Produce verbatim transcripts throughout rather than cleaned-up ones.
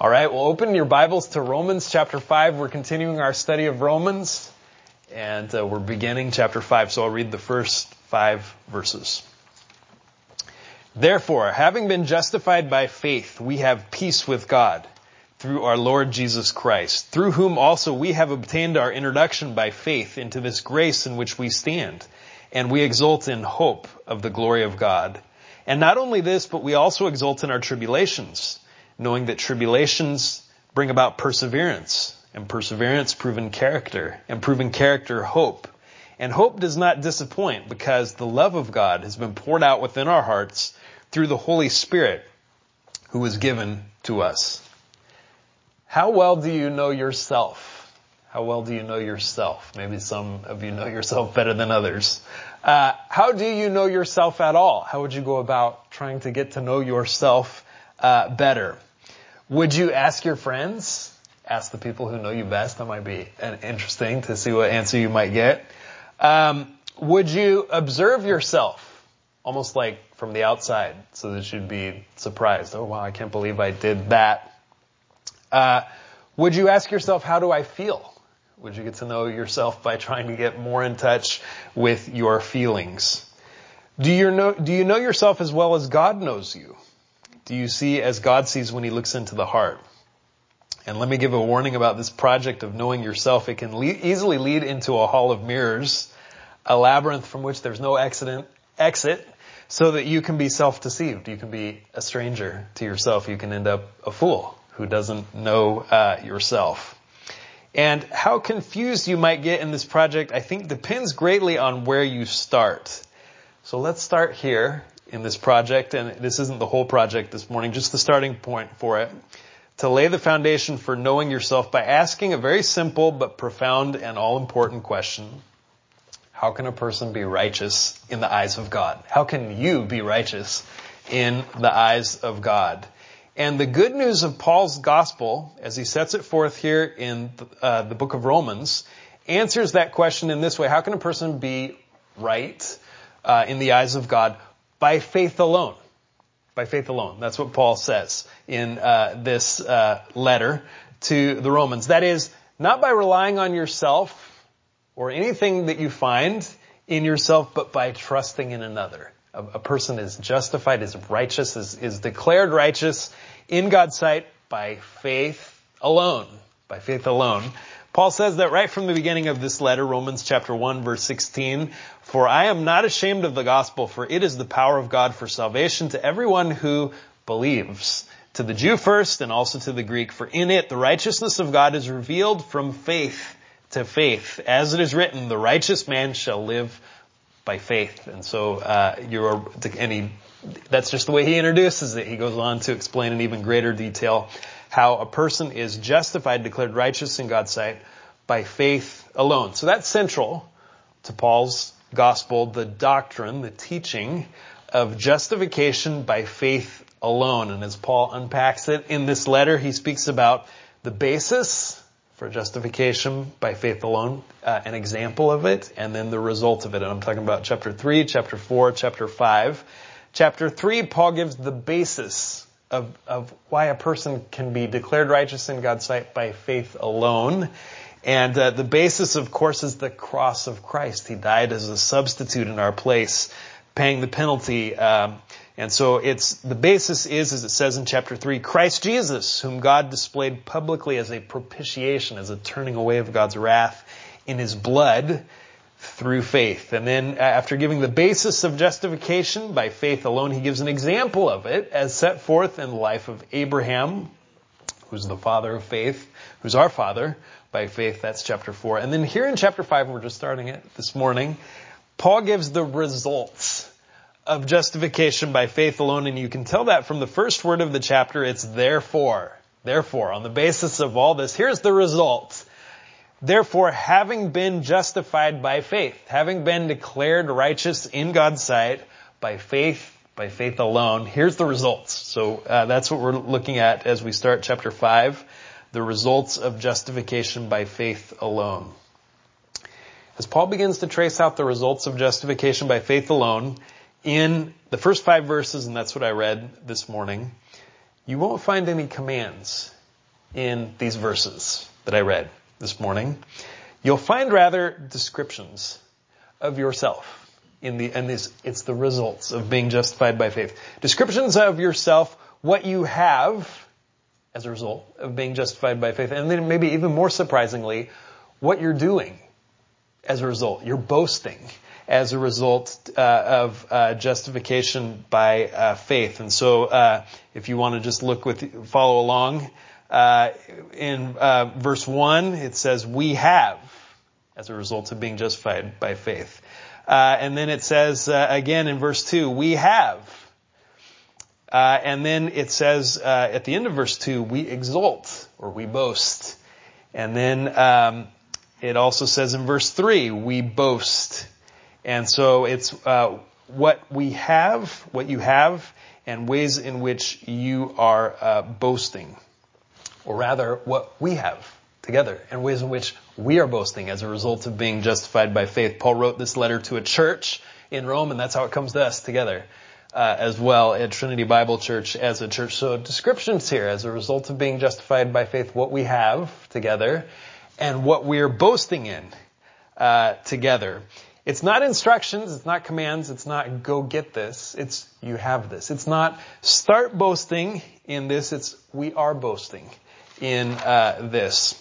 All right, well, open your Bibles to Romans chapter five. We're continuing our study of Romans, and uh, we're beginning chapter five, so I'll read the first five verses. Therefore, having been justified by faith, we have peace with God through our Lord Jesus Christ, through whom also we have obtained our introduction by faith into this grace in which we stand, and we exult in hope of the glory of God. And not only this, but we also exult in our tribulations, knowing that tribulations bring about perseverance, and perseverance proven character, and proven character hope. And hope does not disappoint, because the love of God has been poured out within our hearts through the Holy Spirit who was given to us. How well do you know yourself? How well do you know yourself? Maybe some of you know yourself better than others. Uh, how do you know yourself at all? How would you go about trying to get to know yourself uh, better? Would you ask your friends? Ask the people who know you best. That might be interesting to see what answer you might get. Um, would you observe yourself, almost like from the outside, so that you'd be surprised? Oh, wow, I can't believe I did that. Uh, would you ask yourself, how do I feel? Would you get to know yourself by trying to get more in touch with your feelings? Do you know, do you know yourself as well as God knows you? Do you see as God sees when he looks into the heart? And let me give a warning about this project of knowing yourself. It can le- easily lead into a hall of mirrors, a labyrinth from which there's no accident, exit, so that you can be self-deceived. You can be a stranger to yourself. You can end up a fool who doesn't know uh, yourself. And how confused you might get in this project, I think, depends greatly on where you start. So let's start here in this project, and this isn't the whole project this morning, just the starting point for it, to lay the foundation for knowing yourself by asking a very simple but profound and all-important question. How can a person be righteous in the eyes of God? How can you be righteous in the eyes of God? And the good news of Paul's gospel, as he sets it forth here in uh, the book of Romans, answers that question in this way. How can a person be right uh, in the eyes of God? By faith alone. By faith alone. That's what Paul says in uh, this uh, letter to the Romans. That is, not by relying on yourself or anything that you find in yourself, but by trusting in another. A, a person is justified, is righteous, is, is declared righteous in God's sight by faith alone. By faith alone. Paul says that right from the beginning of this letter, Romans chapter one, verse sixteen, "For I am not ashamed of the gospel, for it is the power of God for salvation to everyone who believes, to the Jew first and also to the Greek. For in it the righteousness of God is revealed from faith to faith. As it is written, the righteous man shall live by faith." And so, uh, you're, and he, that's just the way he introduces it. He goes on to explain in even greater detail how a person is justified, declared righteous in God's sight by faith alone. So that's central to Paul's gospel, the doctrine, the teaching of justification by faith alone. And as Paul unpacks it in this letter, he speaks about the basis for justification by faith alone, uh, an example of it, and then the result of it. And I'm talking about chapter three, chapter four, chapter five. Chapter three, Paul gives the basis Of, of why a person can be declared righteous in God's sight by faith alone. And uh, the basis, of course, is the cross of Christ. He died as a substitute in our place, paying the penalty. Um, and so it's the basis is, as it says in chapter three, Christ Jesus, whom God displayed publicly as a propitiation, as a turning away of God's wrath in his blood through faith. And then after giving the basis of justification by faith alone, he gives an example of it as set forth in the life of Abraham, who's the father of faith, who's our father by faith. That's chapter four. And then here in chapter five, we're just starting it this morning, Paul gives the results of justification by faith alone. And you can tell that from the first word of the chapter. It's therefore. Therefore, on the basis of all this, here's the result. Therefore, having been justified by faith, having been declared righteous in God's sight by faith, by faith alone, here's the results. So uh, that's what we're looking at as we start chapter five, the results of justification by faith alone. As Paul begins to trace out the results of justification by faith alone in the first five verses, and that's what I read this morning, you won't find any commands in these verses that I read this morning, you'll find rather descriptions of yourself. In the, and this, it's the results of being justified by faith. Descriptions of yourself, what you have as a result of being justified by faith. And then maybe even more surprisingly, what you're doing as a result. You're boasting as a result uh, of uh, justification by uh, faith. And so uh, if you want to just look with, follow along, uh, in uh, verse one, it says, we have as a result of being justified by faith. Uh, and then it says, uh, again in verse two, we have. Uh, and then it says, uh, at the end of verse two, we exult, or we boast. And then, um, it also says in verse three, we boast. And so it's, uh, what we have, what you have, and ways in which you are, uh, boasting. Or rather, what we have together, and ways in which we are boasting as a result of being justified by faith. Paul wrote this letter to a church in Rome, and that's how it comes to us together uh, as well at Trinity Bible Church as a church. So descriptions here as a result of being justified by faith, what we have together and what we're boasting in uh, together. It's not instructions, it's not commands, it's not go get this, it's you have this. It's not start boasting in this, it's we are boasting in uh, this.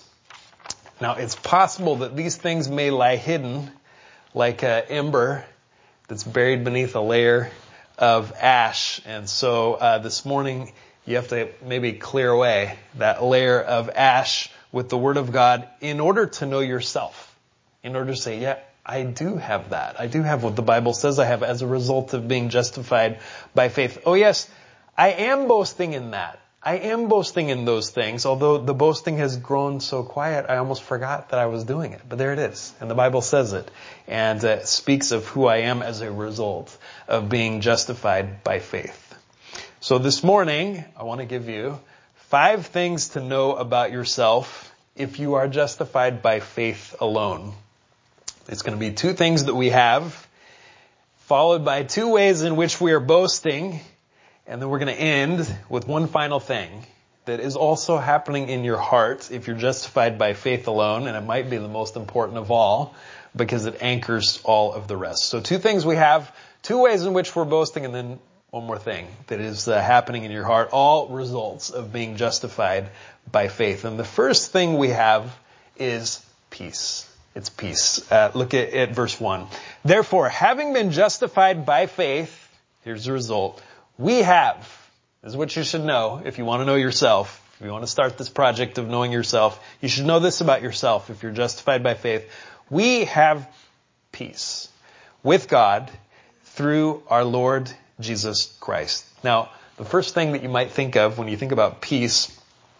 Now, it's possible that these things may lie hidden like an ember that's buried beneath a layer of ash. And so uh, this morning, you have to maybe clear away that layer of ash with the Word of God in order to know yourself. In order to say, yeah, I do have that. I do have what the Bible says I have as a result of being justified by faith. Oh, yes, I am boasting in that. I am boasting in those things, although the boasting has grown so quiet, I almost forgot that I was doing it. But there it is, and the Bible says it, and uh, speaks of who I am as a result of being justified by faith. So this morning, I want to give you five things to know about yourself if you are justified by faith alone. It's going to be two things that we have, followed by two ways in which we are boasting. And then we're going to end with one final thing that is also happening in your heart if you're justified by faith alone. And it might be the most important of all because it anchors all of the rest. So two things we have, two ways in which we're boasting, and then one more thing that is uh, happening in your heart. All results of being justified by faith. And the first thing we have is peace. It's peace. Uh, look at, at verse one. Therefore, having been justified by faith, here's the result. We have, this is what you should know if you want to know yourself, if you want to start this project of knowing yourself, you should know this about yourself if you're justified by faith. We have peace with God through our Lord Jesus Christ. Now, the first thing that you might think of when you think about peace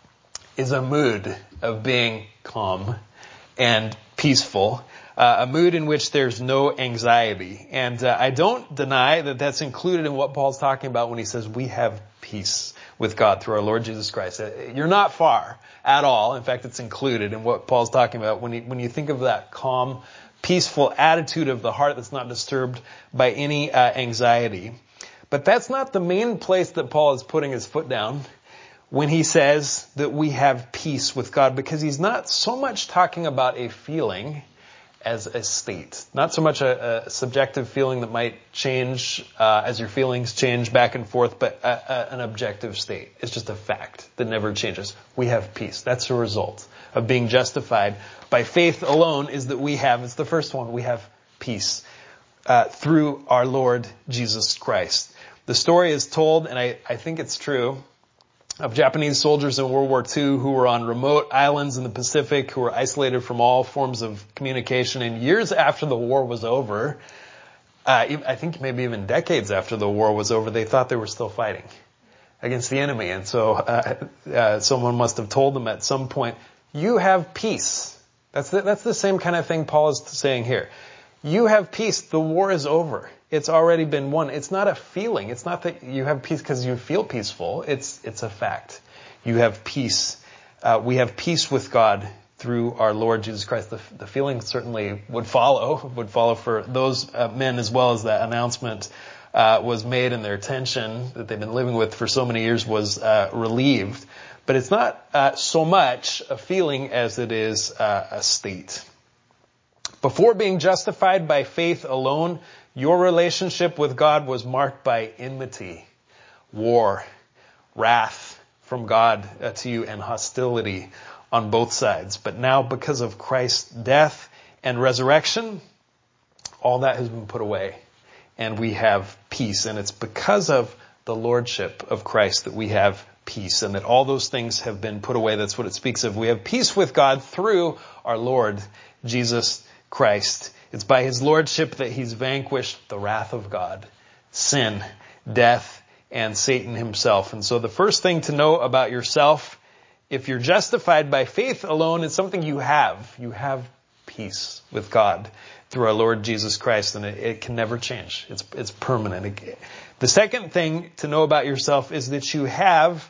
is a mood of being calm and peaceful. Uh, a mood in which there's no anxiety. And uh, I don't deny that that's included in what Paul's talking about when he says we have peace with God through our Lord Jesus Christ. Uh, you're not far at all. In fact, it's included in what Paul's talking about when you, when you think of that calm, peaceful attitude of the heart that's not disturbed by any uh, anxiety. But that's not the main place that Paul is putting his foot down when he says that we have peace with God, because he's not so much talking about a feeling as a state. Not so much a, a subjective feeling that might change uh, as your feelings change back and forth, but a, a, an objective state. It's just a fact that never changes. We have peace. That's a result of being justified by faith alone, is that we have, it's the first one, we have peace uh, through our Lord Jesus Christ. The story is told, and I, I think it's true, of Japanese soldiers in World War Two who were on remote islands in the Pacific, who were isolated from all forms of communication. And years after the war was over, uh, I think maybe even decades after the war was over, they thought they were still fighting against the enemy. And so uh, uh, someone must have told them at some point, you have peace. That's the, that's the same kind of thing Paul is saying here. You have peace. The war is over. It's already been won. It's not a feeling. It's not that you have peace because you feel peaceful. It's it's a fact. You have peace. Uh, we have peace with God through our Lord Jesus Christ. The, the feeling certainly would follow, would follow for those uh, men as well, as that announcement uh, was made and their tension that they've been living with for so many years was uh, relieved. But it's not uh, so much a feeling as it is uh, a state. Before being justified by faith alone, your relationship with God was marked by enmity, war, wrath from God uh, to you, and hostility on both sides. But now, because of Christ's death and resurrection, all that has been put away, and we have peace. And it's because of the lordship of Christ that we have peace, and that all those things have been put away. That's what it speaks of. We have peace with God through our Lord Jesus Christ. It's by his lordship that he's vanquished the wrath of God, sin, death, and Satan himself. And so the first thing to know about yourself, if you're justified by faith alone, it's something you have. You have peace with God through our Lord Jesus Christ, and it, it can never change. It's, it's permanent. It, the second thing to know about yourself is that you have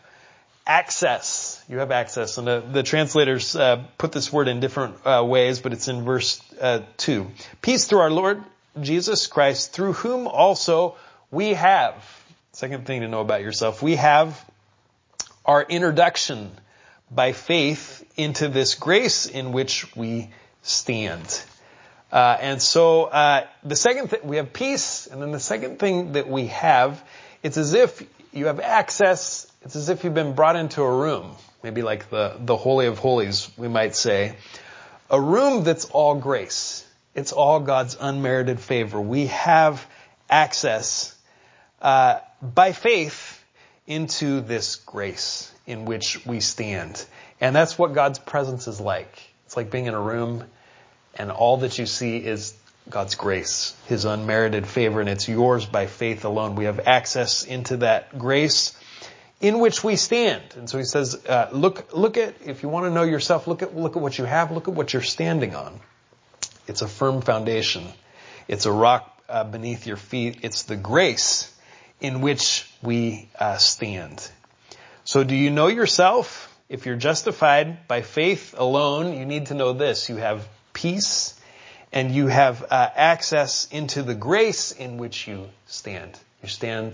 access. You have access. And the, the translators uh, put this word in different uh, ways, but it's in verse uh, two. Peace through our Lord Jesus Christ, through whom also we have. Second thing to know about yourself. We have our introduction by faith into this grace in which we stand. Uh, and so uh, the second thing, we have peace, and then the second thing that we have, it's as if you have access. It's as if you've been brought into a room, maybe like the, the Holy of Holies, we might say. A room that's all grace. It's all God's unmerited favor. We have access uh, by faith into this grace in which we stand. And that's what God's presence is like. It's like being in a room and all that you see is God's grace, his unmerited favor, and it's yours by faith alone. We have access into that grace in which we stand. And so he says, uh, look, look at, if you want to know yourself, look at, look at what you have, look at what you're standing on. It's a firm foundation. It's a rock uh, beneath your feet. It's the grace in which we uh, stand. So do you know yourself? If you're justified by faith alone, you need to know this. You have peace, and you have uh, access into the grace in which you stand. You stand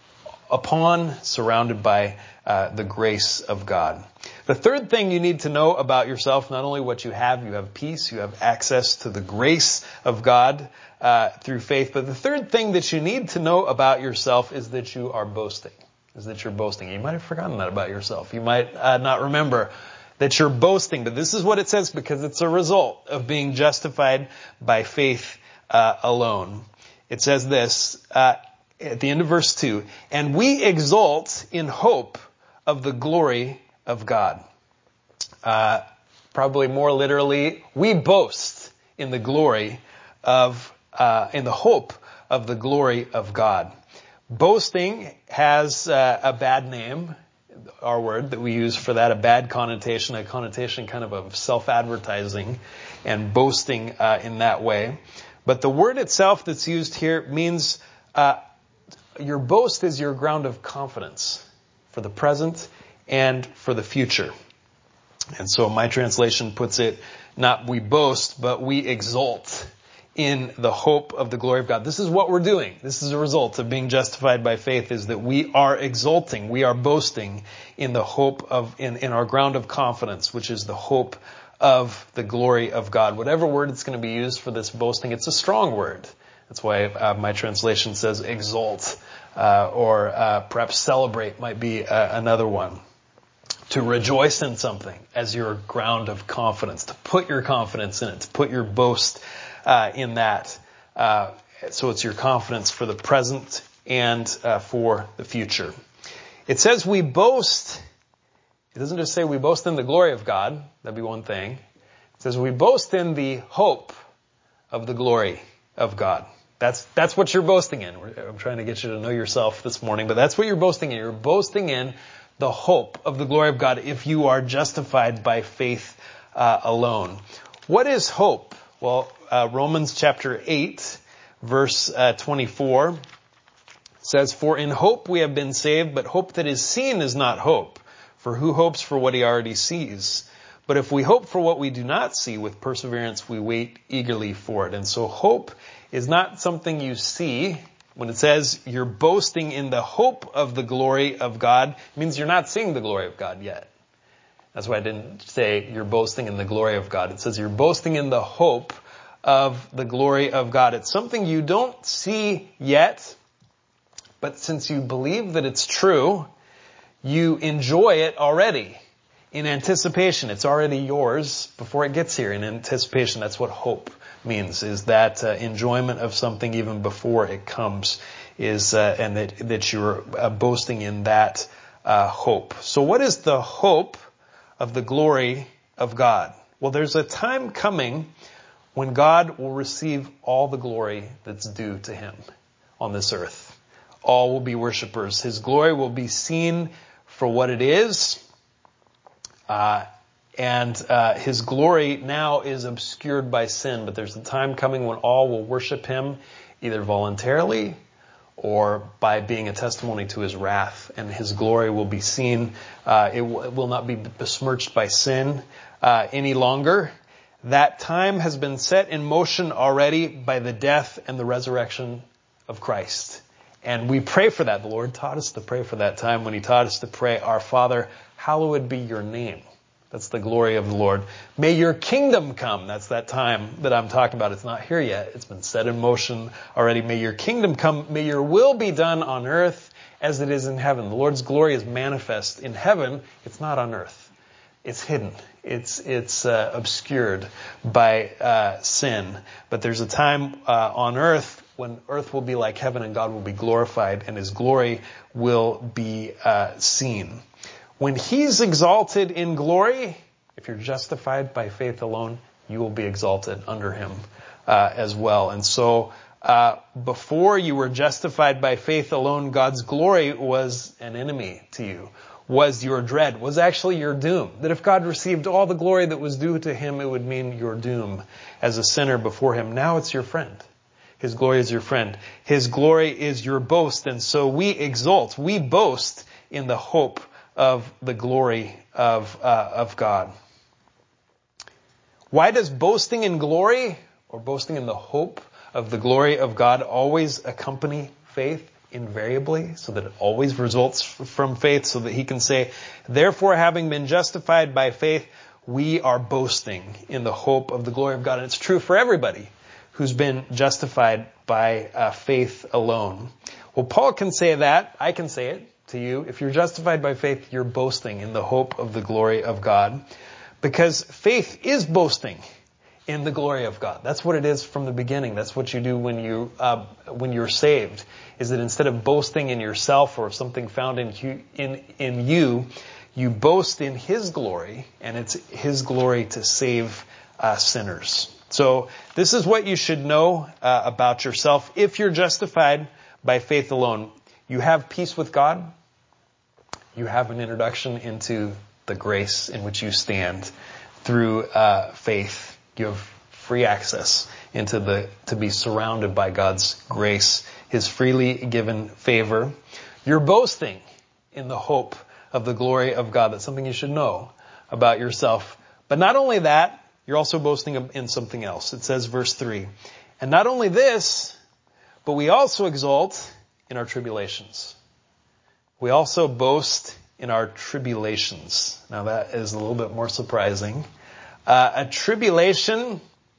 upon, surrounded by uh, the grace of God. The third thing you need to know about yourself, not only what you have, you have peace, you have access to the grace of God uh, through faith, but the third thing that you need to know about yourself is that you are boasting, is that you're boasting. You might have forgotten that about yourself. You might uh, not remember that you're boasting, but this is what it says because it's a result of being justified by faith uh, alone. It says this, uh, at the end of verse two, and we exult in hope of the glory of God. Uh, probably more literally, we boast in the glory of, uh, in the hope of the glory of God. Boasting has uh, a bad name, our word that we use for that, a bad connotation, a connotation kind of of self-advertising and boasting uh, in that way. But the word itself that's used here means uh, your boast is your ground of confidence for the present and for the future. And so my translation puts it, not we boast, but we exult in the hope of the glory of God. This is what we're doing. This is a result of being justified by faith, is that we are exulting, we are boasting in the hope of, in, in our ground of confidence, which is the hope of the glory of God. Whatever word it's going to be used for this boasting, it's a strong word. That's why uh, my translation says exult, uh, or uh, perhaps celebrate might be uh, another one. To rejoice in something as your ground of confidence, to put your confidence in it, to put your boast uh, in that. Uh, so it's your confidence for the present and uh, for the future. It says we boast. It doesn't just say we boast in the glory of God. That'd be one thing. It says we boast in the hope of the glory of God. That's, that's what you're boasting in. I'm trying to get you to know yourself this morning, but that's what you're boasting in. You're boasting in the hope of the glory of God if you are justified by faith uh, alone. What is hope? Well, uh, Romans chapter eight, verse uh, twenty-four says, "For in hope we have been saved, but hope that is seen is not hope. For who hopes for what he already sees? But if we hope for what we do not see, with perseverance we wait eagerly for it." And so hope is not something you see. When it says you're boasting in the hope of the glory of God, it means you're not seeing the glory of God yet. That's why I didn't say you're boasting in the glory of God. It says you're boasting in the hope of the glory of God. It's something you don't see yet, but since you believe that it's true, you enjoy it already in anticipation. It's already yours before it gets here. In anticipation, that's what hope means, is that uh, enjoyment of something even before it comes, is uh, and that, that you're uh, boasting in that uh, hope. So what is the hope of the glory of God? Well, there's a time coming when God will receive all the glory that's due to him on this earth. All will be worshipers. His glory will be seen for what it is. Uh, and uh, his glory now is obscured by sin, but there's a time coming when all will worship him either voluntarily or by being a testimony to his wrath, and his glory will be seen. Uh, it, w- it will not be besmirched by sin uh, any longer. That time has been set in motion already by the death and the resurrection of Christ. And we pray for that. The Lord taught us to pray for that time when he taught us to pray, "Our Father, hallowed be your name." That's the glory of the Lord. "May your kingdom come." That's that time that I'm talking about. It's not here yet. It's been set in motion already. "May your kingdom come. May your will be done on earth as it is in heaven." The Lord's glory is manifest in heaven. It's not on earth. It's hidden. It's it's uh, obscured by uh, sin. But there's a time uh, on earth when earth will be like heaven and God will be glorified and his glory will be uh, seen. When he's exalted in glory, if you're justified by faith alone, you will be exalted under him uh, as well. And so uh, before you were justified by faith alone, God's glory was an enemy to you, was your dread, was actually your doom. That if God received all the glory that was due to him, it would mean your doom as a sinner before him. Now it's your friend. His glory is your friend. His glory is your boast. And so we exult, we boast in the hope of the glory of uh, of God. Why does boasting in glory or boasting in the hope of the glory of God always accompany faith invariably, so that it always results from faith, so that he can say, "Therefore, having been justified by faith, we are boasting in the hope of the glory of God." And it's true for everybody who's been justified by uh, faith alone. Well, Paul can say that. I can say it to you. If you're justified by faith, you're boasting in the hope of the glory of God, because faith is boasting in the glory of God. That's what it is from the beginning. That's what you do when you uh, when you're saved. Is that instead of boasting in yourself or something found in you, in in you, you boast in his glory, and it's his glory to save uh, sinners. So this is what you should know uh, about yourself. If you're justified by faith alone, you have peace with God. You have an introduction into the grace in which you stand through uh, faith. You have free access into the to be surrounded by God's grace, his freely given favor. You're boasting in the hope of the glory of God. That's something you should know about yourself. But not only that, you're also boasting in something else. It says, verse three, "And not only this, but we also exult in our tribulations." We also boast in our tribulations. Now that is a little bit more surprising. Uh, a tribulation,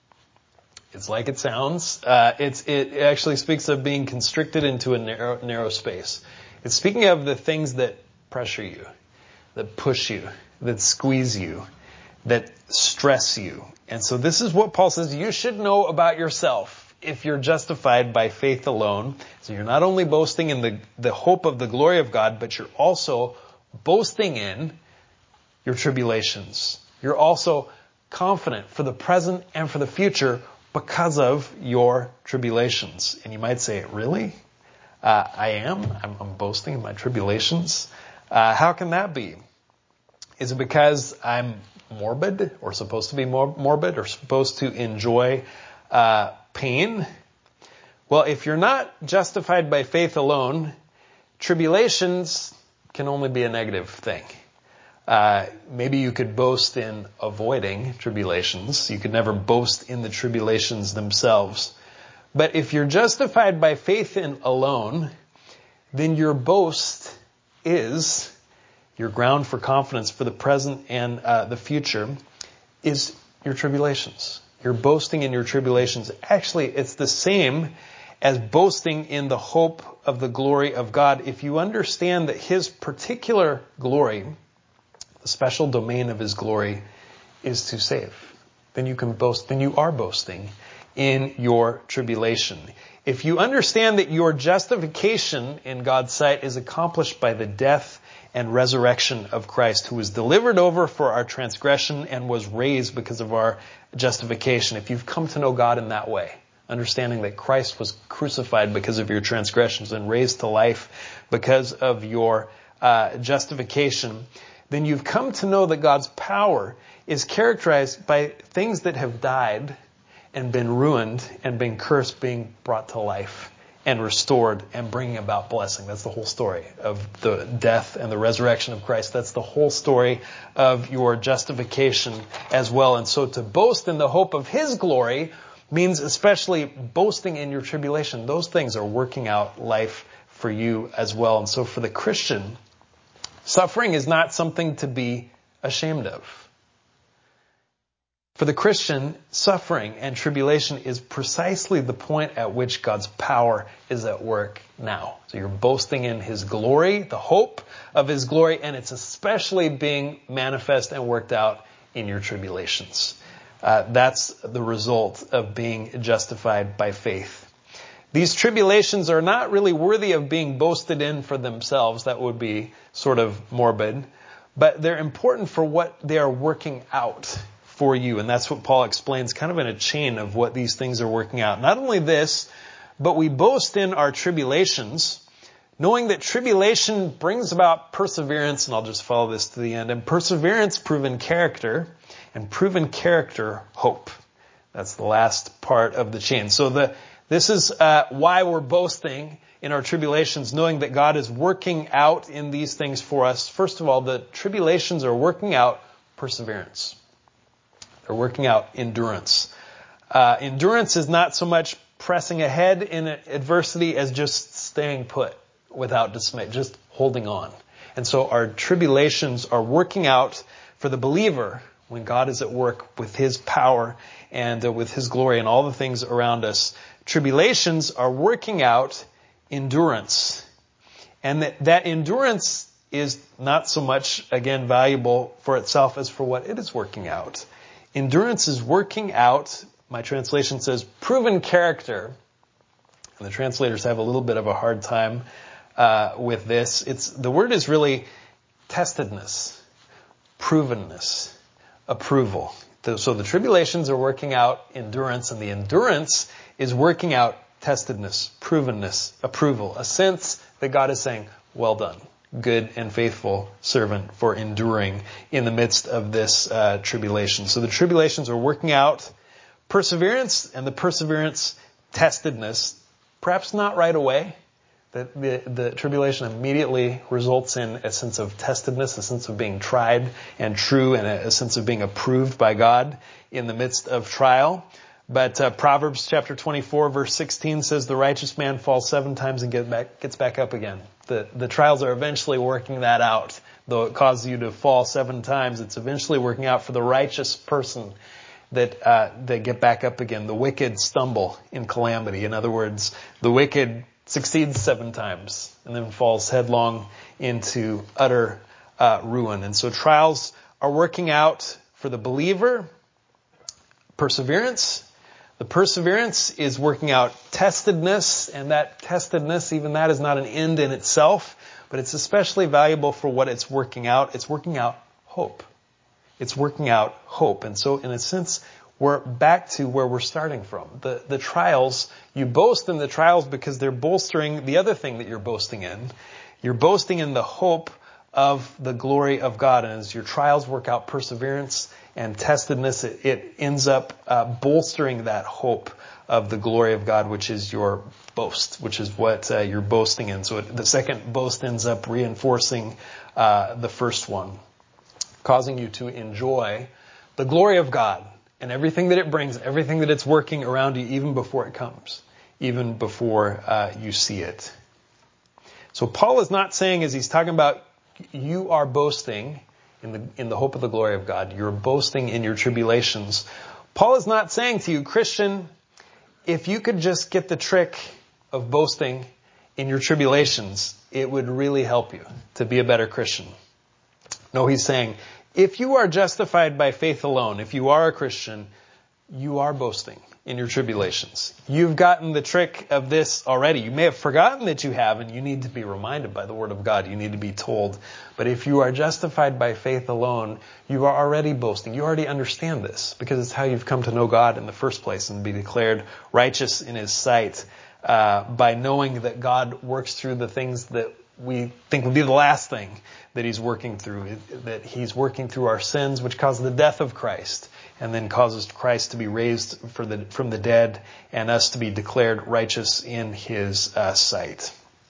it's like it sounds. Uh, it's, it actually speaks of being constricted into a narrow, narrow space. It's speaking of the things that pressure you, that push you, that squeeze you, that stress you. And so this is what Paul says you should know about yourself if you're justified by faith alone. So you're not only boasting in the, the hope of the glory of God, but you're also boasting in your tribulations. You're also confident for the present and for the future because of your tribulations. And you might say, really? Uh, I am? I'm, I'm boasting in my tribulations? Uh, how can that be? Is it because I'm morbid or supposed to be mor- morbid or supposed to enjoy uh, pain? Well, if you're not justified by faith alone, tribulations can only be a negative thing. Uh, maybe you could boast in avoiding tribulations. You could never boast in the tribulations themselves. But if you're justified by faith in alone, then your boast is your ground for confidence for the present and uh, the future is your tribulations. You're boasting in your tribulations. Actually, it's the same as boasting in the hope of the glory of God. If you understand that his particular glory, the special domain of his glory, is to save, then you can boast, then you are boasting in your tribulation. If you understand that your justification in God's sight is accomplished by the death and resurrection of Christ, who was delivered over for our transgression and was raised because of our justification. If you've come to know God in that way, understanding that Christ was crucified because of your transgressions and raised to life because of your uh, justification, then you've come to know that God's power is characterized by things that have died and been ruined and been cursed being brought to life and restored and bringing about blessing. That's the whole story of the death and the resurrection of Christ. That's the whole story of your justification as well. And so to boast in the hope of his glory means especially boasting in your tribulation. Those things are working out life for you as well. And so for the Christian, suffering is not something to be ashamed of. For the Christian, suffering and tribulation is precisely the point at which God's power is at work now. So you're boasting in his glory, the hope of his glory, and it's especially being manifest and worked out in your tribulations. Uh, that's the result of being justified by faith. These tribulations are not really worthy of being boasted in for themselves. That would be sort of morbid. But they're important for what they are working out for you. And that's what Paul explains kind of in a chain of what these things are working out. Not only this, but we boast in our tribulations, knowing that tribulation brings about perseverance, and I'll just follow this to the end, and perseverance, proven character, and proven character, hope. That's the last part of the chain. So the this is uh, why we're boasting in our tribulations, knowing that God is working out in these things for us. First of all, the tribulations are working out perseverance. They're working out endurance. Uh, endurance is not so much pressing ahead in adversity as just staying put without dismay, just holding on. And so our tribulations are working out for the believer when God is at work with his power and uh, with his glory and all the things around us. Tribulations are working out endurance. And that, that endurance is not so much, again, valuable for itself as for what it is working out. Endurance is working out, my translation says, proven character. And the translators have a little bit of a hard time uh, with this. It's the word is really testedness, provenness, approval. So the tribulations are working out endurance, and the endurance is working out testedness, provenness, approval. A sense that God is saying, well done, good and faithful servant, for enduring in the midst of this uh, tribulation. So the tribulations are working out perseverance, and the perseverance testedness, perhaps not right away. The, the, the tribulation immediately results in a sense of testedness, a sense of being tried and true, and a, a sense of being approved by God in the midst of trial. But uh, Proverbs chapter twenty-four verse sixteen says the righteous man falls seven times and get back, gets back up again. The, the trials are eventually working that out. Though it causes you to fall seven times, it's eventually working out for the righteous person that uh, they get back up again. The wicked stumble in calamity. In other words, the wicked succeeds seven times and then falls headlong into utter uh, ruin. And so trials are working out for the believer perseverance. The perseverance is working out testedness, and that testedness, even that is not an end in itself, but it's especially valuable for what it's working out. It's working out hope. It's working out hope. And so in a sense, we're back to where we're starting from. The, the trials, you boast in the trials because they're bolstering the other thing that you're boasting in. You're boasting in the hope of the glory of God. And as your trials work out perseverance and testedness, it, it ends up uh, bolstering that hope of the glory of God, which is your boast, which is what uh, you're boasting in. So it, the second boast ends up reinforcing uh, the first one, causing you to enjoy the glory of God and everything that it brings, everything that it's working around you, even before it comes, even before uh, you see it. So Paul is not saying, as he's talking about You are boasting in the, in the hope of the glory of God. You're boasting in your tribulations. Paul is not saying to you, Christian, if you could just get the trick of boasting in your tribulations, it would really help you to be a better Christian. No, he's saying, if you are justified by faith alone, if you are a Christian, you are boasting in your tribulations. You've gotten the trick of this already. You may have forgotten that you have, and you need to be reminded by the Word of God. You need to be told. But if you are justified by faith alone, you are already boasting. You already understand this, because it's how you've come to know God in the first place and be declared righteous in His sight uh, by knowing that God works through the things that we think would be the last thing that He's working through, that He's working through our sins, which caused the death of Christ, and then causes Christ to be raised for the, from the dead and us to be declared righteous in His uh, sight.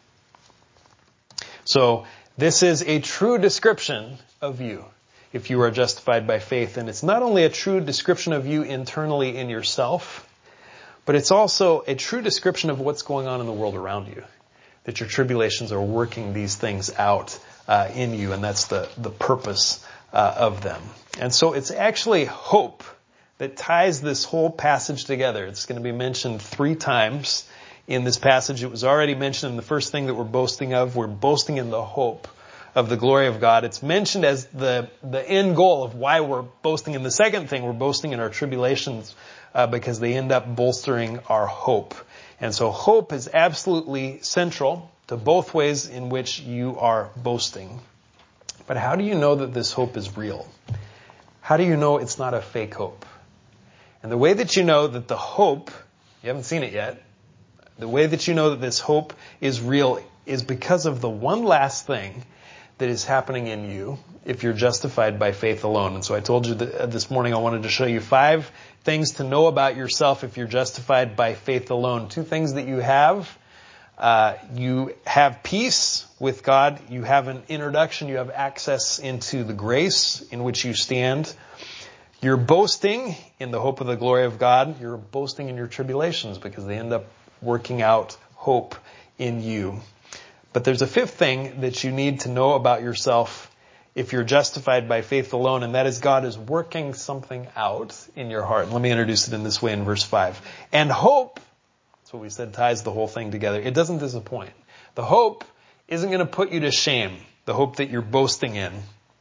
So this is a true description of you if you are justified by faith. And it's not only a true description of you internally in yourself, but it's also a true description of what's going on in the world around you. That your tribulations are working these things out uh, in you, and that's the, the purpose uh, of them. And so it's actually hope that ties this whole passage together. It's going to be mentioned three times in this passage. It was already mentioned in the first thing that we're boasting of. We're boasting in the hope of the glory of God. It's mentioned as the, the end goal of why we're boasting in the second thing. We're boasting in our tribulations uh, because they end up bolstering our hope. And so hope is absolutely central to both ways in which you are boasting. But how do you know that this hope is real? How do you know it's not a fake hope? And the way that you know that the hope, you haven't seen it yet, the way that you know that this hope is real is because of the one last thing that is happening in you if you're justified by faith alone. And so I told you that this morning I wanted to show you five things to know about yourself if you're justified by faith alone. Two things that you have. Uh, you have peace with God. You have an introduction. You have access into the grace in which you stand. You're boasting in the hope of the glory of God. You're boasting in your tribulations because they end up working out hope in you. But there's a fifth thing that you need to know about yourself if you're justified by faith alone, and that is God is working something out in your heart. Let me introduce it in this way in verse five. And hope, that's what we said ties the whole thing together. It doesn't disappoint. The hope isn't going to put you to shame. The hope that you're boasting in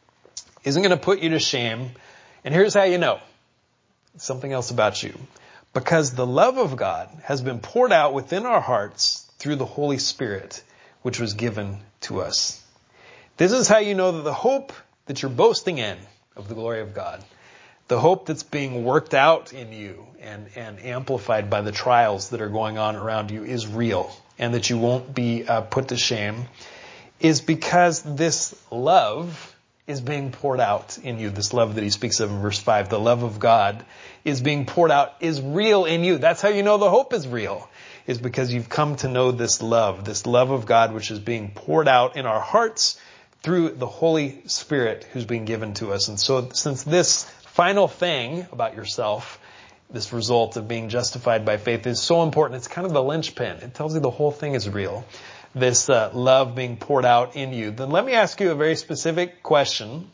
isn't going to put you to shame. And here's how you know. Something else about you. Because the love of God has been poured out within our hearts through the Holy Spirit, which was given to us. This is how you know that the hope that you're boasting in of the glory of God, the hope that's being worked out in you and, and amplified by the trials that are going on around you is real, and that you won't be uh, put to shame, is because this love is being poured out in you. This love that he speaks of in verse five, the love of God is being poured out, is real in you. That's how you know the hope is real, is because you've come to know this love, this love of God which is being poured out in our hearts through the Holy Spirit who's being given to us. And so since this final thing about yourself, this result of being justified by faith, is so important, it's kind of the linchpin. It tells you the whole thing is real. This uh, love being poured out in you. Then let me ask you a very specific question.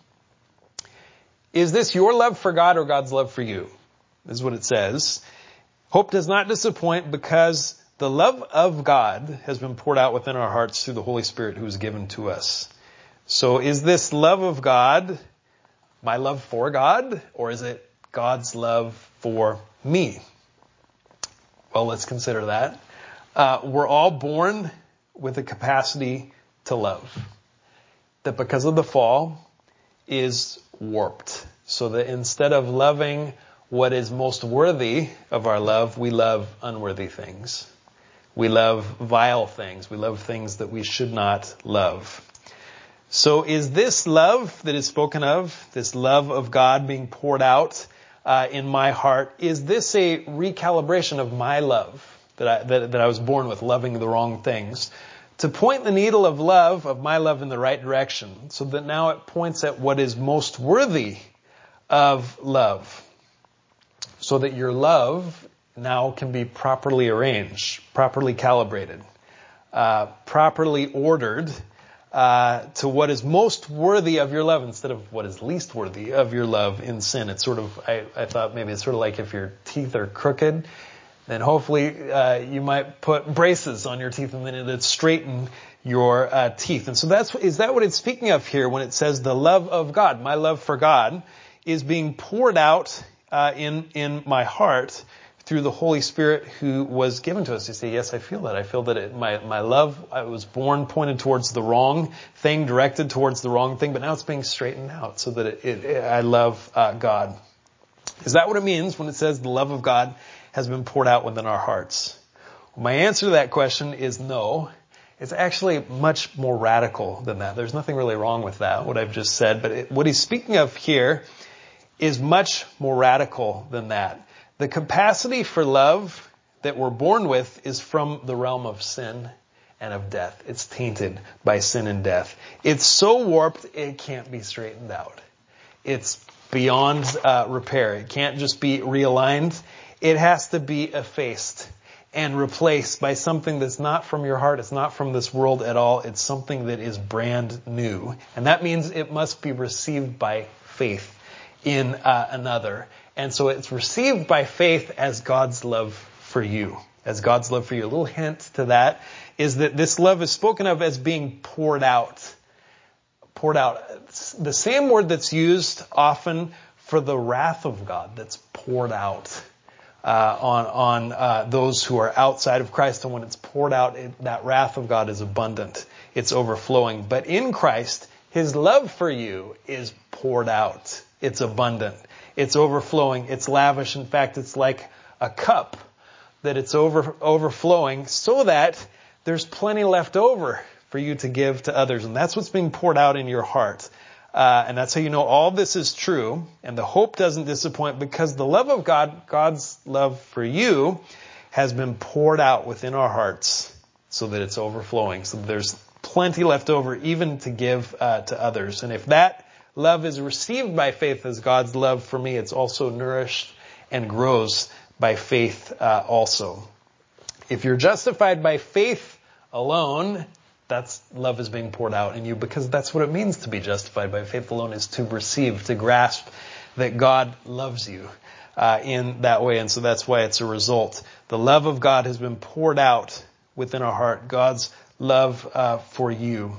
Is this your love for God or God's love for you? This is what it says. Hope does not disappoint because the love of God has been poured out within our hearts through the Holy Spirit who is given to us. So is this love of God my love for God, or is it God's love for me? Well, let's consider that. Uh, we're all born with a capacity to love that because of the fall is warped. So that instead of loving what is most worthy of our love, we love unworthy things. We love vile things. We love things that we should not love. So is this love that is spoken of, this love of God being poured out uh, in my heart, is this a recalibration of my love that I, that, that I was born with, loving the wrong things, to point the needle of love, of my love, in the right direction, so that now it points at what is most worthy of love, so that your love now can be properly arranged, properly calibrated, uh, properly ordered, uh, to what is most worthy of your love instead of what is least worthy of your love in sin. It's sort of, I, I thought maybe it's sort of like if your teeth are crooked, then hopefully uh, you might put braces on your teeth and then it'd straighten your uh, teeth. And so that's, is that what it's speaking of here when it says the love of God? My love for God is being poured out uh, in, in my heart through the Holy Spirit who was given to us. You say, yes, I feel that. I feel that it, my, my love, I was born pointed towards the wrong thing, directed towards the wrong thing, but now it's being straightened out so that it, it, it, I love uh, God. Is that what it means when it says the love of God has been poured out within our hearts? Well, my answer to that question is no. It's actually much more radical than that. There's nothing really wrong with that, what I've just said, but it, what he's speaking of here is much more radical than that. The capacity for love that we're born with is from the realm of sin and of death. It's tainted by sin and death. It's so warped, it can't be straightened out. It's beyond uh, repair. It can't just be realigned. It has to be effaced and replaced by something that's not from your heart. It's not from this world at all. It's something that is brand new. And that means it must be received by faith in uh, another. And so it's received by faith as God's love for you. As God's love for you. A little hint to that is that this love is spoken of as being poured out. Poured out. It's the same word that's used often for the wrath of God that's poured out uh, on, on uh, those who are outside of Christ. And when it's poured out, it, that wrath of God is abundant. It's overflowing. But in Christ, His love for you is poured out. It's abundant. It's overflowing. It's lavish. In fact, it's like a cup that it's over, overflowing so that there's plenty left over for you to give to others. And that's what's being poured out in your heart. Uh, and that's how you know all this is true. And the hope doesn't disappoint because the love of God, God's love for you, has been poured out within our hearts so that it's overflowing. So that there's plenty left over even to give uh, to others. And if that love is received by faith as God's love for me, it's also nourished and grows by faith uh, also. If you're justified by faith alone, that's love is being poured out in you because that's what it means to be justified by faith alone, is to receive, to grasp that God loves you uh, in that way. And so that's why it's a result. The love of God has been poured out within our heart. God's love uh, for you.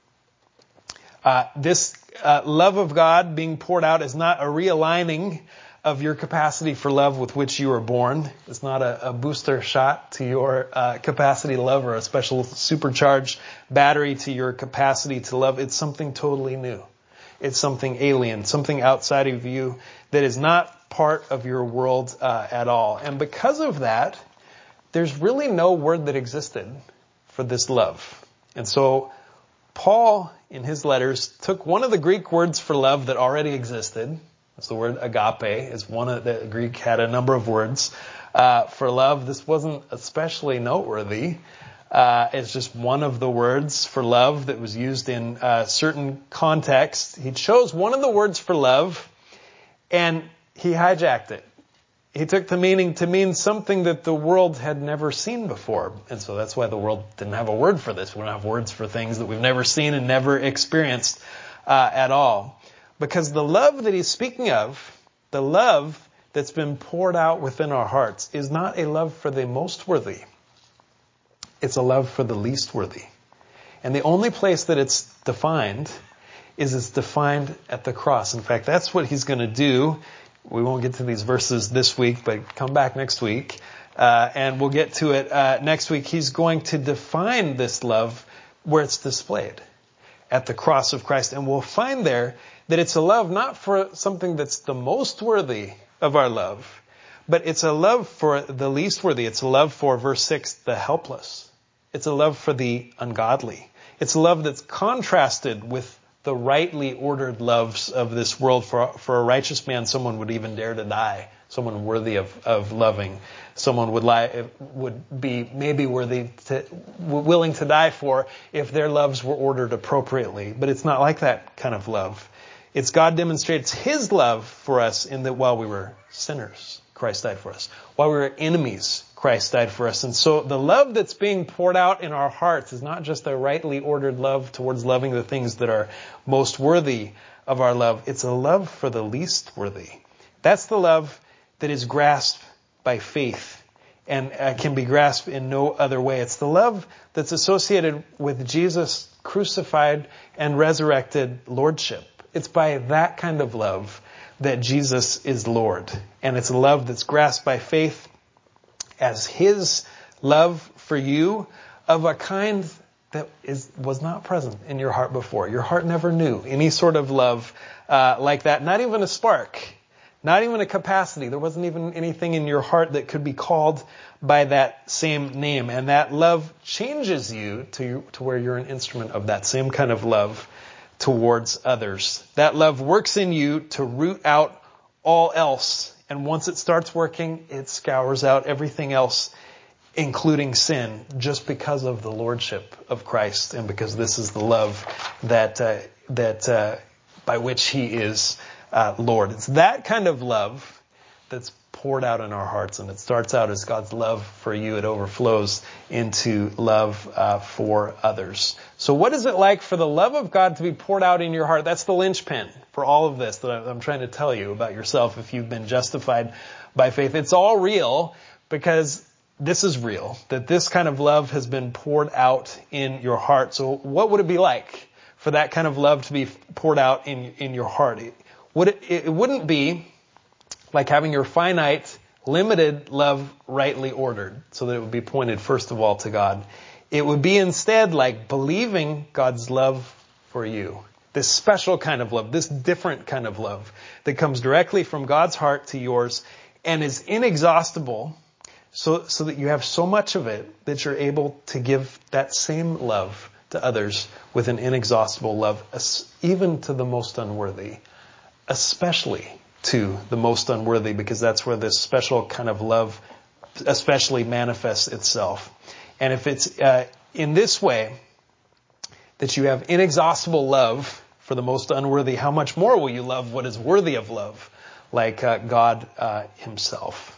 Uh, this uh, love of God being poured out is not a realigning of your capacity for love with which you were born. It's not a, a booster shot to your uh, capacity to love or a special supercharged battery to your capacity to love. It's something totally new. It's something alien, something outside of you that is not part of your world uh, at all. And because of that, there's really no word that existed for this love. And so Paul, in his letters, took one of the Greek words for love that already existed. It's the word agape. Is one of the Greek had a number of words uh, for love. This wasn't especially noteworthy. Uh, it's just one of the words for love that was used in uh, certain contexts. He chose one of the words for love, and he hijacked it. He took the meaning to mean something that the world had never seen before. And so that's why the world didn't have a word for this. We don't have words for things that we've never seen and never experienced uh, at all. Because the love that he's speaking of, the love that's been poured out within our hearts, is not a love for the most worthy. It's a love for the least worthy. And the only place that it's defined is it's defined at the cross. In fact, that's what he's going to do. We won't get to these verses this week, but come back next week. Uh, and we'll get to it uh, next week. He's going to define this love where it's displayed at the cross of Christ. And we'll find there that it's a love not for something that's the most worthy of our love, but it's a love for the least worthy. It's a love for, verse six, the helpless. It's a love for the ungodly. It's a love that's contrasted with the rightly ordered loves of this world. For, for a righteous man, someone would even dare to die. Someone worthy of, of loving. Someone would lie, would be maybe worthy to, willing to die for if their loves were ordered appropriately. But it's not like that kind of love. It's God demonstrates His love for us in that while we were sinners, Christ died for us. While we were enemies, Christ died for us. And so the love that's being poured out in our hearts is not just a rightly ordered love towards loving the things that are most worthy of our love. It's a love for the least worthy. That's the love that is grasped by faith and uh, can be grasped in no other way. It's the love that's associated with Jesus' crucified and resurrected lordship. It's by that kind of love that Jesus is Lord. And it's a love that's grasped by faith as his love for you, of a kind that is was not present in your heart before. Your heart never knew any sort of love uh, like that. Not even a spark. Not even a capacity. There wasn't even anything in your heart that could be called by that same name. And that love changes you to, to where you're an instrument of that same kind of love towards others. That love works in you to root out all else. And once it starts working, it scours out everything else, including sin, just because of the lordship of Christ and because this is the love that uh, that uh, by which he is uh, Lord. It's that kind of love that's poured out in our hearts, and it starts out as God's love for you. It overflows into love uh, for others. So what is it like for the love of God to be poured out in your heart? That's the linchpin for all of this that I'm trying to tell you about yourself if you've been justified by faith. It's all real because this is real, that this kind of love has been poured out in your heart. So what would it be like for that kind of love to be poured out in, in your heart? It, would it, it wouldn't be like having your finite, limited love rightly ordered so that it would be pointed first of all to God. It would be instead like believing God's love for you. This special kind of love, this different kind of love that comes directly from God's heart to yours and is inexhaustible, so, so that you have so much of it that you're able to give that same love to others with an inexhaustible love, even to the most unworthy, especially to the most unworthy, because that's where this special kind of love especially manifests itself. And if it's uh, in this way that you have inexhaustible love for the most unworthy, how much more will you love what is worthy of love, like uh, God uh, himself?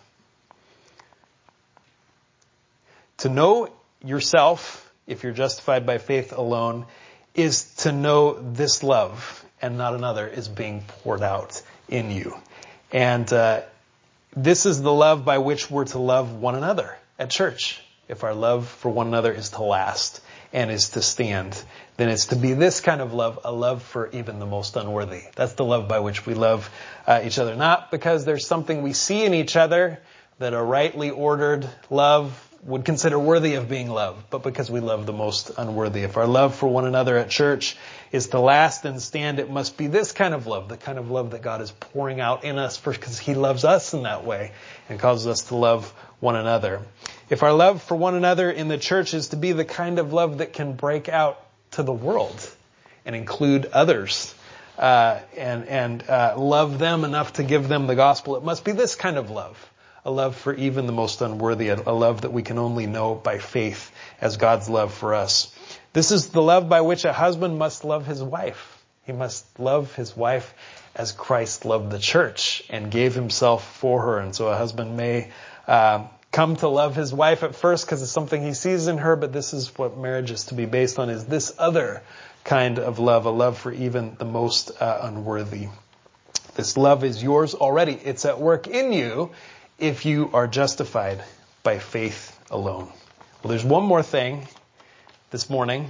To know yourself, if you're justified by faith alone, is to know this love and not another is being poured out in you. And uh, this is the love by which we're to love one another at church. If our love for one another is to last and is to stand, then it's to be this kind of love, a love for even the most unworthy. That's the love by which we love uh, each other. Not because there's something we see in each other that a rightly ordered love would consider worthy of being loved, but because we love the most unworthy. If our love for one another at church is to last and stand, it must be this kind of love, the kind of love that God is pouring out in us because he loves us in that way and causes us to love one another. If our love for one another in the church is to be the kind of love that can break out to the world and include others uh, and, and uh, love them enough to give them the gospel, it must be this kind of love. A love for even the most unworthy, a love that we can only know by faith as God's love for us. This is the love by which a husband must love his wife. He must love his wife as Christ loved the church and gave himself for her. And so a husband may uh, come to love his wife at first because it's something he sees in her, but this is what marriage is to be based on, is this other kind of love, a love for even the most uh, unworthy. This love is yours already. It's at work in you if you are justified by faith alone. Well, there's one more thing this morning.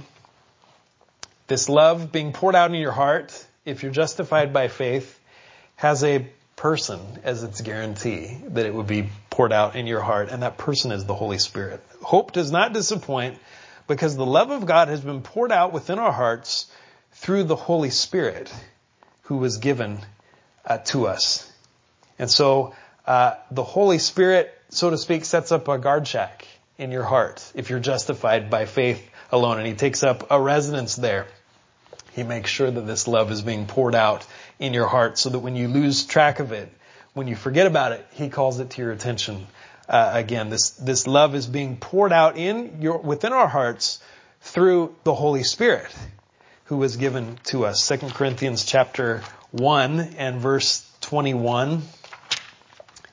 This love being poured out in your heart, if you're justified by faith, has a person as its guarantee that it would be poured out in your heart, and that person is the Holy Spirit. Hope does not disappoint because the love of God has been poured out within our hearts through the Holy Spirit who was given uh, to us. And so Uh, the Holy Spirit, so to speak, sets up a guard shack in your heart if you're justified by faith alone, and he takes up a residence there. He makes sure that this love is being poured out in your heart so that when you lose track of it, when you forget about it, he calls it to your attention uh, again. This this love is being poured out in your within our hearts through the Holy Spirit who was given to us. Second Corinthians chapter one and verse twenty-one.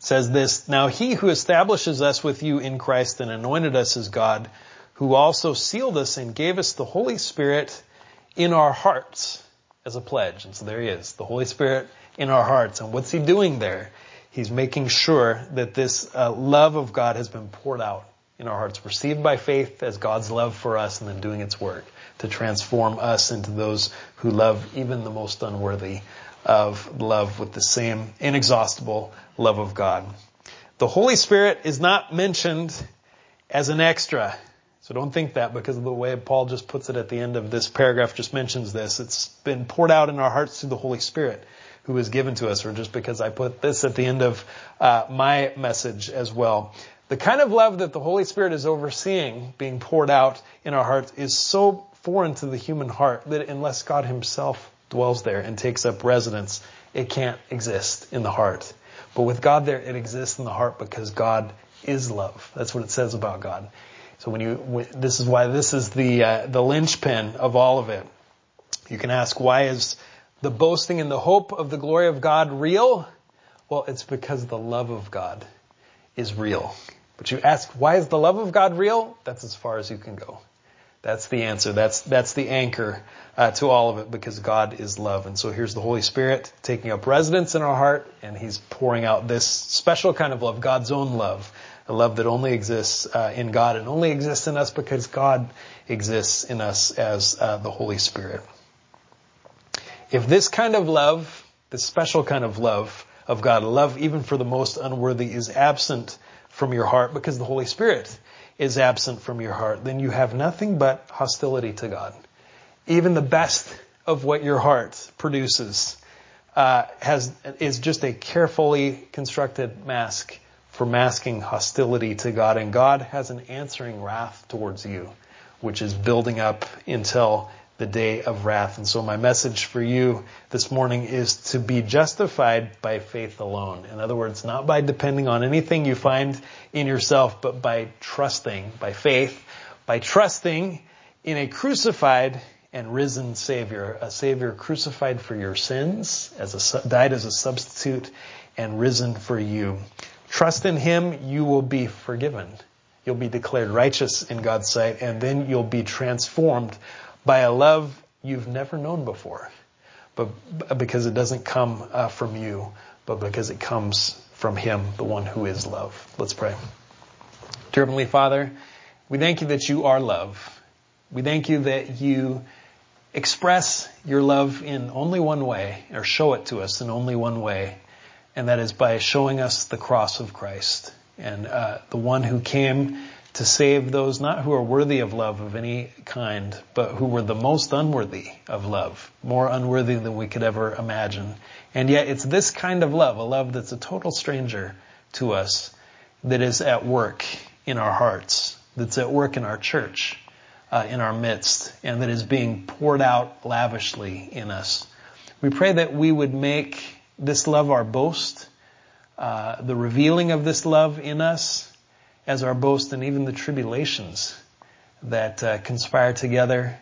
says this, "Now he who establishes us with you in Christ and anointed us as God, who also sealed us and gave us the Holy Spirit in our hearts as a pledge." And so there he is, the Holy Spirit in our hearts. And what's he doing there? He's making sure that this uh, love of God has been poured out in our hearts, received by faith as God's love for us, and then doing its work to transform us into those who love even the most unworthy of love with the same inexhaustible love of God. The Holy Spirit is not mentioned as an extra. So don't think that because of the way Paul just puts it at the end of this paragraph, just mentions this. It's been poured out in our hearts through the Holy Spirit who is given to us, or just because I put this at the end of uh, my message as well. The kind of love that the Holy Spirit is overseeing being poured out in our hearts is so foreign to the human heart that unless God himself dwells there and takes up residence, it can't exist in the heart. But with God there, it exists in the heart because God is love. That's what it says about God. So when you, when, this is why this is the uh, the linchpin of all of it. You can ask, why is the boasting and the hope of the glory of God real? Well, it's because the love of God is real. But you ask, why is the love of God real? That's as far as you can go. That's the answer. That's that's the anchor uh, to all of it, because God is love. And so here's the Holy Spirit taking up residence in our heart, and he's pouring out this special kind of love, God's own love, a love that only exists uh, in God and only exists in us because God exists in us as uh, the Holy Spirit. If this kind of love, this special kind of love of God, love even for the most unworthy, is absent from your heart because the Holy Spirit is absent from your heart, then you have nothing but hostility to God. Even the best of what your heart produces uh, has is just a carefully constructed mask for masking hostility to God. And God has an answering wrath towards you, which is building up until the day of wrath. And so my message for you this morning is to be justified by faith alone. In other words, not by depending on anything you find in yourself, but by trusting, by faith, by trusting in a crucified and risen Savior, a Savior crucified for your sins, as a, died as a substitute, and risen for you. Trust in him, you will be forgiven. You'll be declared righteous in God's sight, and then you'll be transformed by a love you've never known before, but because it doesn't come uh, from you, but because it comes from him, the one who is love. Let's pray. Dear Heavenly Father, we thank you that you are love. We thank you that you express your love in only one way, or show it to us in only one way, and that is by showing us the cross of Christ, and uh, the one who came to save those not who are worthy of love of any kind, but who were the most unworthy of love, more unworthy than we could ever imagine. And yet it's this kind of love, a love that's a total stranger to us, that is at work in our hearts, that's at work in our church, uh, in our midst, and that is being poured out lavishly in us. We pray that we would make this love our boast, uh, the revealing of this love in us as our boast, and even the tribulations that uh, conspire together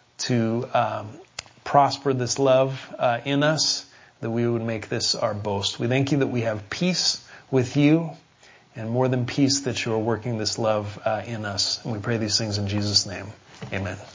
to um, prosper this love uh, in us, that we would make this our boast. We thank you that we have peace with you, and more than peace, that you are working this love uh, in us. And we pray these things in Jesus' name. Amen.